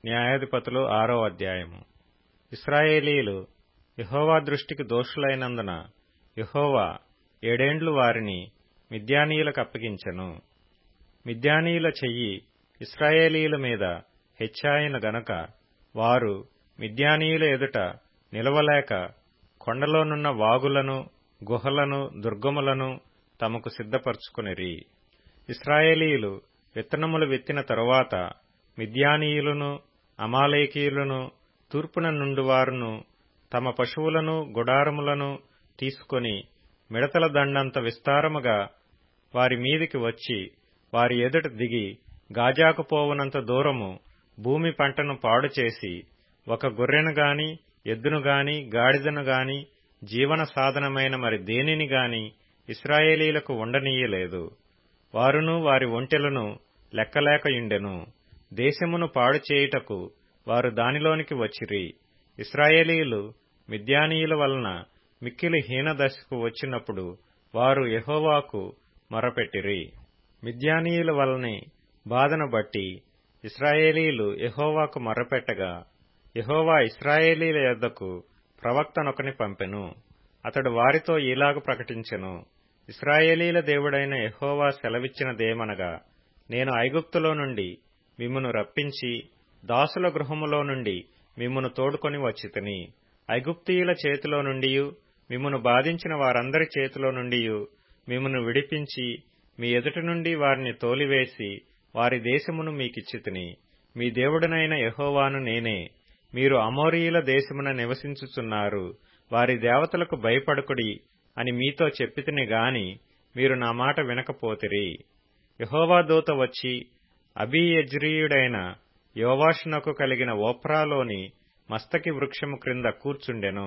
న్యాయాధిపతులు 6వ అధ్యాయము. ఇశ్రాయేలీయులు యెహోవా దృష్టికి దోషులైనందున యెహోవా 7 ఏండ్లు వారిని మిద్యానీయులకు అప్పగించెను. మిద్యానీయుల చెయ్యి ఇశ్రాయేలీయుల మీద హెచ్చాయెను గనుక వారు మిద్యానీయుల ఎదుట నిలవలేక కొండలోనున్న వాగులను, గుహలను, దుర్గములను తమకు సిద్ధపరచుకొనిరి. ఇశ్రాయేలీయులు విత్తనములు విత్తిన తరువాత మిద్యానీయులను, అమాలేకీయులను, తూర్పున నుండివారును తమ పశువులను, గుడారములను తీసుకొని మిడతల దండంత విస్తారముగా వారి మీదికి వచ్చి వారి ఎదుట దిగి గాజాకు పోవునంత దూరము భూమి పంటను పాడుచేసి ఒక గొర్రెను గాని, ఎద్దును గాని, గాడిదను గాని, జీవన సాధనమైన మరి దేనిని గాని ఇశ్రాయేలీయులకు ఉండనీయలేదు. వారును వారి ఒంటెలను లెక్కలేకయుండెను. దేశమును పాడు చేయుటకు వారు దానిలోనికి వచ్చిరి. ఇశ్రాయేలీయులు మిద్యానీయుల వలన మిక్కిలి హీనదశకు వచ్చినప్పుడు వారు యెహోవాకు మొరపెట్టిరి. మిద్యానీయుల వలని బాధను బట్టి ఇశ్రాయేలీయులు యెహోవాకు మొర్రపెట్టగా యెహోవా ఇశ్రాయేలీయుల యొద్దకు ప్రవక్తనొకని పంపెను. అతడు వారితో ఈలాగు ప్రకటించెను. ఇశ్రాయేలీయుల దేవుడైన యెహోవా సెలవిచ్చినదేమనగా, నేను ఐగుప్తులో నుండి మిమ్మును రప్పించి దాసుల గృహములో నుండి మిమ్మును తోడుకొని వచ్చితిని. ఐగుప్తీయుల చేతిలో నుండియు మిమ్మును బాధించిన వారందరి చేతిలో నుండియు మిమ్మును విడిపించి మీ ఎదుట నుండి వారిని తోలివేసి వారి దేశమును మీకిచ్చితిని. మీ దేవుడనైన యెహోవాను నేనే. మీరు అమోరీయుల దేశమున నివసించుచున్నారు. వారి దేవతలకు భయపడకుడి అని మీతో చెప్పితిని గాని మీరు నా మాట వినకపోతిరి. యెహోవా దూత వచ్చి అబీయెజ్రీయుడైన యోవాషునకు కలిగిన ఓఫ్రాలోని మస్తకి వృక్షము క్రింద కూర్చుండెను.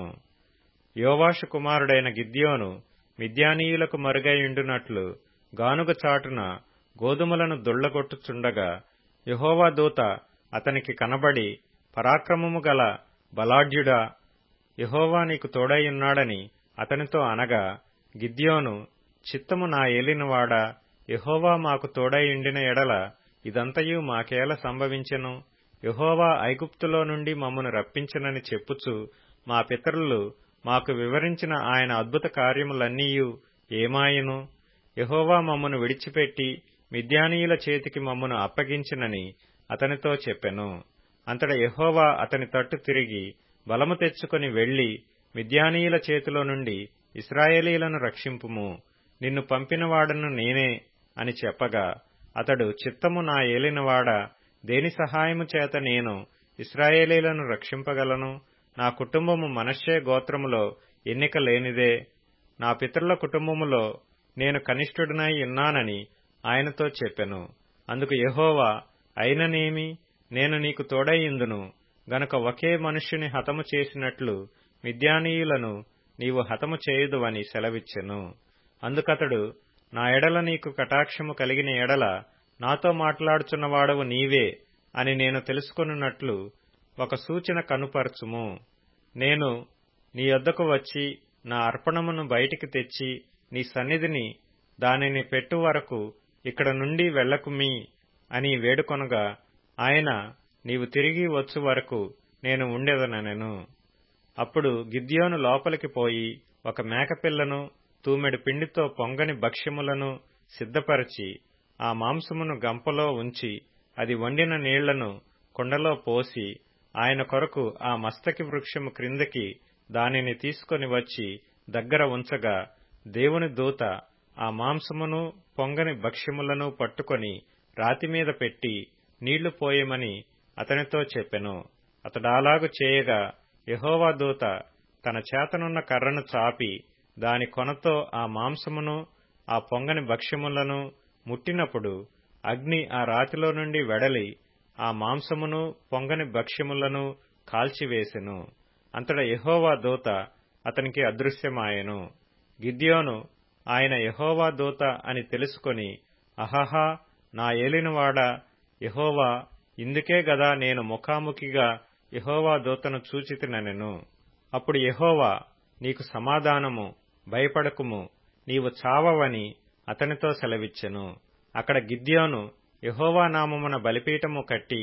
యోవాషు కుమారుడైన గిద్యోను మిద్యానీయులకు మరుగైయుండునట్లు గానుగ చాటున గోధుమలను దుళ్లగొట్టుచుండగా యెహోవా దూత అతనికి కనబడి, పరాక్రమము గల బలాఢ్యుడా, యెహోవా నీకు తోడైయున్నాడని అతనితో అనగా, గిద్యోను, చిత్తము నా ఏలినవాడా, యెహోవా మాకు తోడైయుండిన ఎడల ఇదంతయు మాకేల సంభవించెను? యెహోవా ఐగుప్తులో నుండి మమ్మను రప్పించెనని చెప్పుచు మా పితరులు మాకు వివరించిన ఆయన అద్భుత కార్యములన్నీయు ఏమాయెను? యెహోవా మమ్మను విడిచిపెట్టి మిద్యానీయుల చేతికి మమ్మను అప్పగించినని అతనితో చెప్పెను. అంతట యెహోవా అతని తట్టు తిరిగి, బలము తెచ్చుకొని వెళ్లి మిద్యానీయుల చేతిలో నుండి ఇశ్రాయేలీయులను రక్షింపుము, నిన్ను పంపినవాడను నేనే అని చెప్పగా, అతడు, చిత్తము నా ఏలినవాడా, దేని సహాయము చేత నేను ఇశ్రాయేలీయులను రక్షింపగలను? నా కుటుంబము మనష్షే గోత్రములో ఎన్నిక లేనిదే. నా పితరుల కుటుంబములో నేను కనిష్ఠుడినై ఉన్నానని ఆయనతో చెప్పెను. అందుకు యెహోవా, అయిననేమి, నేను నీకు తోడైయుందును గనుక ఒకే మనుష్యుని హతము చేసినట్లు మిద్యానీయులను నీవు హతము చేయుదువని సెలవిచ్చెను. అందుకతడు, నా ఎడల నీకు కటాక్షము కలిగిన ఎడల నాతో మాట్లాడుచున్నవాడవు నీవే అని నేను తెలుసుకొనున్నట్లు ఒక సూచన కనుపరచుము. నేను నీ యొద్దకు వచ్చి నా అర్పణమును బయటికి తెచ్చి నీ సన్నిధిని దానిని పెట్టు వరకు ఇక్కడ నుండి వెళ్ళకుమీ అని వేడుకొనగా, ఆయన, నీవు తిరిగి వచ్చు వరకు నేను ఉండెదనెను. అప్పుడు గిద్యోను లోపలికి పోయి ఒక మేకపిల్లను, తూమెడు పిండితో పొంగని భక్ష్యములను సిద్ధపరచి ఆ మాంసమును గంపలో ఉంచి అది వండిన నీళ్లను కుండలో పోసి ఆయన కొరకు ఆ మస్తకి వృక్షము క్రిందకి దానిని తీసుకొని వచ్చి దగ్గర ఉంచగా, దేవుని దూత ఆ మాంసమును పొంగని భక్ష్యములను పట్టుకొని రాతిమీద పెట్టి నీళ్లు పోయమని అతనితో చెప్పెను. అతడాలాగు చేయగా యెహోవా దూత తన చేతనున్న కర్రను చాపి దాని కొనతో ఆ మాంసమును ఆ పొంగని భక్ష్యములను ముట్టినప్పుడు అగ్ని ఆ రాతిలో నుండి వెడలి ఆ మాంసమును పొంగని భక్ష్యములను కాల్చివేసెను. అంతటా యెహోవా దూత అతనికి అదృశ్యమాయెను. గిద్యోను ఆయన యెహోవా దూత అని తెలుసుకొని, అహహా, నా ఏలినవాడా యెహోవా, ఇందుకే గదా నేను ముఖాముఖిగా యెహోవా దూతను చూచితినెను. అప్పుడు యెహోవా, నీకు సమాధానము, భయపడకుము, నీవు చావవని అతనితో సెలవిచ్చెను. అక్కడ గిద్యోను యెహోవా నామమున బలిపీఠము కట్టి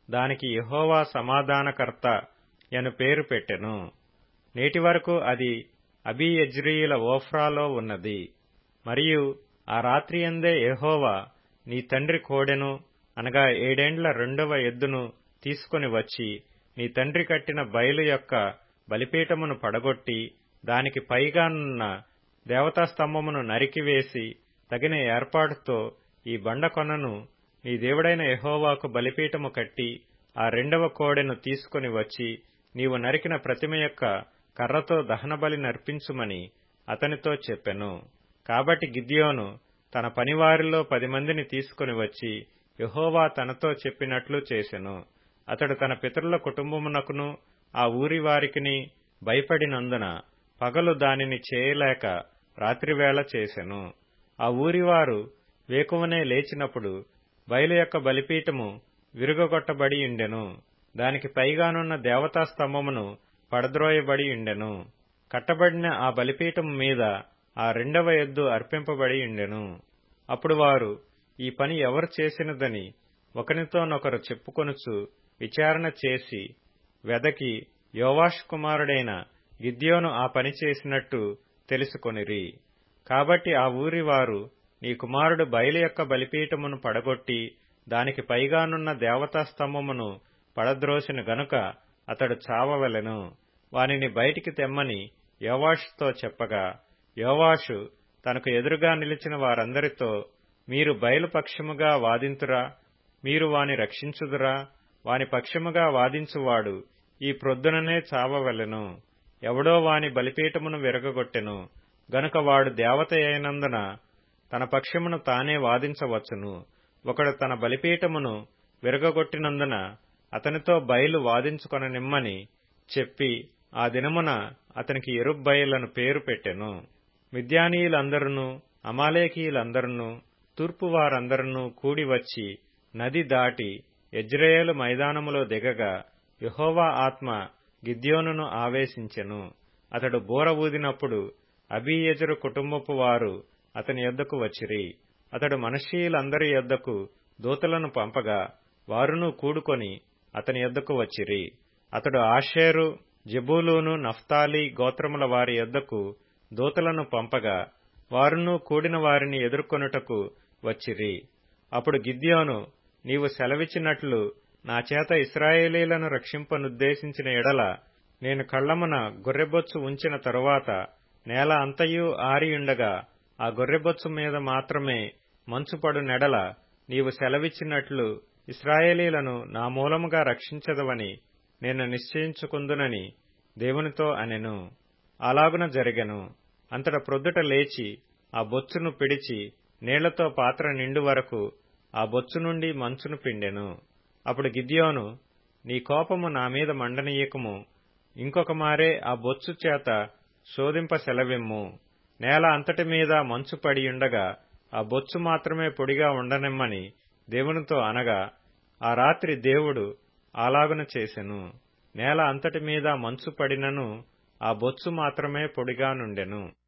దానికి యెహోవా సమాధానకర్త యను పేరు పెట్టెను. నేటి వరకు అది అబీయెజ్రీయుల ఓఫ్రాలో ఉన్నది. మరియు ఆ రాత్రియందే యెహోవా నీ తండ్రి కోడెను అనగా 7 ఏండ్ల రెండవ ఎద్దును తీసుకొని వచ్చి నీ తండ్రి కట్టిన బయలు యొక్క బలిపీఠమును పడగొట్టి దానికి పైగానున్న దేవతాస్తంభమును నరికివేసి తగిన ఏర్పాటుతో ఈ బండకొనను నీ దేవుడైన యెహోవాకు బలిపీఠము కట్టి ఆ రెండవ కోడెను తీసుకొని వచ్చి నీవు నరికిన ప్రతిమ యొక్క కర్రతో దహనబలి నర్పించుమని అతనితో చెప్పెను. కాబట్టి గిద్యోను తన పనివారిలో 10 మందిని తీసుకొని వచ్చి యెహోవా తనతో చెప్పినట్లు చేసెను. అతడు తన పితరుల కుటుంబమునకును ఆ ఊరి వారికిని భయపడినందున పగలు దానిని చేయలేక రాత్రివేళ చేసెను. ఆ ఊరివారు వేకువనే లేచినప్పుడు బయలు యొక్క బలిపీఠము విరుగగొట్టబడి ఉండెను. దానికి పైగానున్న దేవతా స్తంభమును పడద్రోయబడి ఉండెను. కట్టబడిన ఆ బలిపీఠము మీద ఆ రెండవ ఎద్దు అర్పింపబడి ఉండెను. అప్పుడు వారు ఈ పని ఎవరు చేసినదని ఒకనితోనొకరు చెప్పుకొనుచు విచారణ చేసి వెదకి యోవాషు కుమారుడైన గిద్యోను ఆ పని చేసినట్టు తెలుసుకొనిరి. కాబట్టి ఆ ఊరి వారు నీ కుమారుడు బయలు యొక్క బలిపీఠమును పడగొట్టి దానికి పైగానున్న దేవతా స్తంభమును పడద్రోసిన గనుక అతడు చావవలెను, వానిని బయటికి తెమ్మని యోవాషుతో చెప్పగా, యోవాషు తనకు ఎదురుగా నిలిచిన వారందరితో, మీరు బయలు పక్షముగా వాదింతురా, మీరు వాని రక్షించుదురా? వాని పక్షముగా వాదించువాడు ఈ ప్రొద్దుననే చావవలెను. ఎవడో వాని బలిపీఠమును విరగగొట్టెను గనుక వాడు దేవత అయినందున తన పక్షమును తానే వాదించవచ్చును. ఒకడు తన బలిపీఠమును విరగగొట్టినందున అతనితో బయలు వాదించుకొననిమ్మని చెప్పి ఆ దినమున అతనికి యెరుబ్బయలను పేరు పెట్టెను. మిద్యానీయులందరును అమాలేకీయులందరును తూర్పు వారందరును కూడివచ్చి నది దాటి యెజ్రెయేలు మైదానములో దిగగా యెహోవా ఆత్మ గిద్యోనును ఆవేశించెను. అతడు బూర ఊదినప్పుడు అబీయెజెరు కుటుంబపు వారు అతని యొద్దకు వచ్చిరి. అతడు మనష్షీయులందరి యొద్దకు దూతలను పంపగా వారును కూడుకొని అతని యొద్దకు వచ్చిరి. అతడు ఆషేరు, జెబూలూను, నఫ్తాలి గోత్రముల వారి యొద్దకు దూతలను పంపగా వారును కూడిన వారిని ఎదుర్కొనుటకు వచ్చిరి. అప్పుడు గిద్యోను, నీవు సెలవిచ్చినట్లు నా చేత ఇశ్రాయేలీలను రక్షింపనుద్దేశించిన ఎడల నేను కళ్లమున గొర్రెబొచ్చు ఉంచిన తరువాత నేల అంతయు ఆరియుండగా ఆ గొర్రెబొచ్చు మీద మాత్రమే మంచుపడు నెడల నీవు సెలవిచ్చినట్లు ఇశ్రాయేలీలను నా మూలముగా రక్షించదవని నేను నిశ్చయించుకుందునని దేవునితో అనెను. అలాగున జరిగెను. అంతట ప్రొద్దుట లేచి ఆ బొచ్చును పిడిచి నీళ్లతో పాత్ర నిండు వరకు ఆ బొచ్చు నుండి మంచును పిండెను. అప్పుడు గిద్యోను, నీ కోపము నా మీద మండనీయకము, ఇంకొక మారే ఆ బొచ్చు చేత శోధింప సెలవిమ్ము. నేల అంతటి మీద మంచు పడియుండగా ఆ బొచ్చు మాత్రమే పొడిగా ఉండనిమ్మని దేవునితో అనగా ఆ రాత్రి దేవుడు అలాగున చేసెను. నేల అంతటి మీద మంచు పడినను ఆ బొచ్చు మాత్రమే పొడిగా నుండెను.